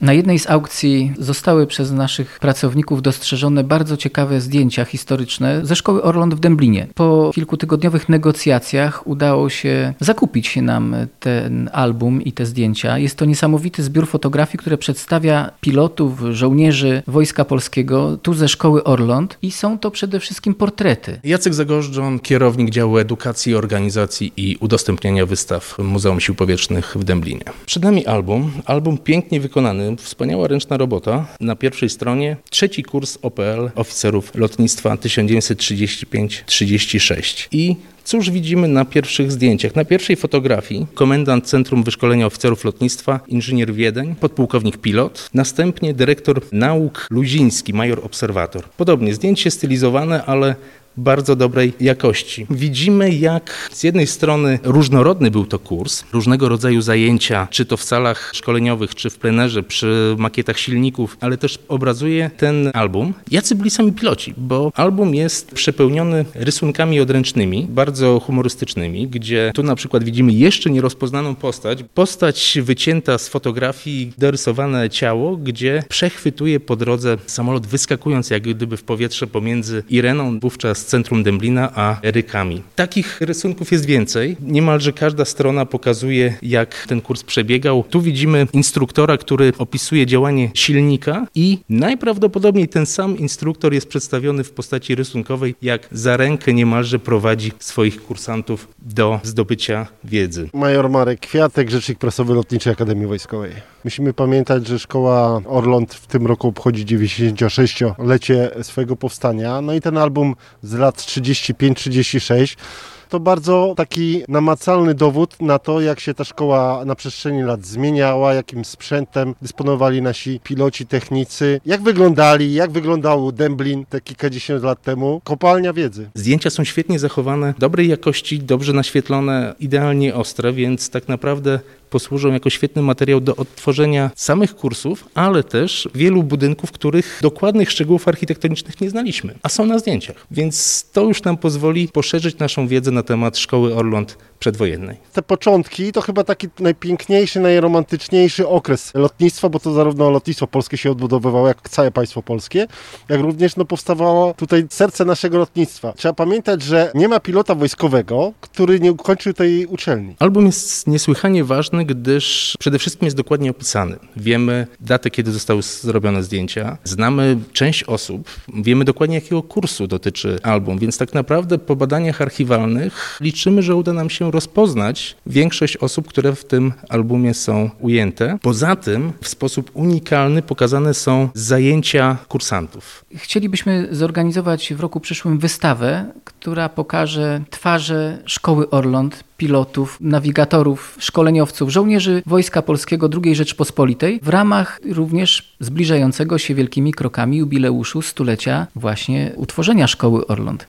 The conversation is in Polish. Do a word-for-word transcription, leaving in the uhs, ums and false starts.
Na jednej z aukcji zostały przez naszych pracowników dostrzeżone bardzo ciekawe zdjęcia historyczne ze szkoły Orląt w Dęblinie. Po kilkutygodniowych negocjacjach udało się zakupić nam ten album i te zdjęcia. Jest to niesamowity zbiór fotografii, które przedstawia pilotów, żołnierzy Wojska Polskiego tu ze szkoły Orląt i są to przede wszystkim portrety. Jacek Zagorzdzon, kierownik działu edukacji, organizacji i udostępniania wystaw Muzeum Sił Powietrznych w Dęblinie. Przed nami album, album pięknie wykonany, wspaniała ręczna robota. Na pierwszej stronie trzeci kurs O P L oficerów lotnictwa tysiąc dziewięćset trzydziesty piąty trzydziesty szósty. I cóż widzimy na pierwszych zdjęciach? Na pierwszej fotografii komendant Centrum Wyszkolenia Oficerów Lotnictwa, inżynier Wiedeń, podpułkownik pilot, następnie dyrektor nauk Luziński, major obserwator. Podobnie zdjęcie stylizowane, ale bardzo dobrej jakości. Widzimy, jak z jednej strony różnorodny był to kurs, różnego rodzaju zajęcia, czy to w salach szkoleniowych, czy w plenerze, przy makietach silników, ale też obrazuje ten album, jacy byli sami piloci, bo album jest przepełniony rysunkami odręcznymi, bardzo humorystycznymi, gdzie tu na przykład widzimy jeszcze nierozpoznaną postać, postać wycięta z fotografii, dorysowane ciało, gdzie przechwytuje po drodze samolot, wyskakując jak gdyby w powietrze pomiędzy Ireną, wówczas z centrum Dęblina, a Rykami. Takich rysunków jest więcej. Niemalże każda strona pokazuje, jak ten kurs przebiegał. Tu widzimy instruktora, który opisuje działanie silnika i najprawdopodobniej ten sam instruktor jest przedstawiony w postaci rysunkowej, jak za rękę niemalże prowadzi swoich kursantów do zdobycia wiedzy. Major Marek Kwiatek, rzecznik prasowy Lotniczej Akademii Wojskowej. Musimy pamiętać, że szkoła Orląt w tym roku obchodzi dziewięćdziesięciolecie swojego powstania. No i ten album z lat trzydziesty piąty trzydziesty szósty to bardzo taki namacalny dowód na to, jak się ta szkoła na przestrzeni lat zmieniała, jakim sprzętem dysponowali nasi piloci, technicy, jak wyglądali, jak wyglądał Dęblin te kilkadziesiąt lat temu. Kopalnia wiedzy. Zdjęcia są świetnie zachowane, dobrej jakości, dobrze naświetlone, idealnie ostre, więc tak naprawdę posłużą jako świetny materiał do odtworzenia samych kursów, ale też wielu budynków, których dokładnych szczegółów architektonicznych nie znaliśmy, a są na zdjęciach. Więc to już nam pozwoli poszerzyć naszą wiedzę na temat szkoły Orląt przedwojennej. Te początki to chyba taki najpiękniejszy, najromantyczniejszy okres lotnictwa, bo to zarówno lotnictwo polskie się odbudowywało, jak całe państwo polskie, jak również no, powstawało tutaj serce naszego lotnictwa. Trzeba pamiętać, że nie ma pilota wojskowego, który nie ukończył tej uczelni. Album jest niesłychanie ważny, gdyż przede wszystkim jest dokładnie opisany. Wiemy datę, kiedy zostały zrobione zdjęcia, znamy część osób, wiemy dokładnie, jakiego kursu dotyczy album, więc tak naprawdę po badaniach archiwalnych liczymy, że uda nam się rozpoznać większość osób, które w tym albumie są ujęte. Poza tym w sposób unikalny pokazane są zajęcia kursantów. Chcielibyśmy zorganizować w roku przyszłym wystawę, która pokaże twarze szkoły Orląt, pilotów, nawigatorów, szkoleniowców, żołnierzy Wojska Polskiego drugiej Rzeczpospolitej w ramach również zbliżającego się wielkimi krokami jubileuszu stulecia właśnie utworzenia szkoły Orląt.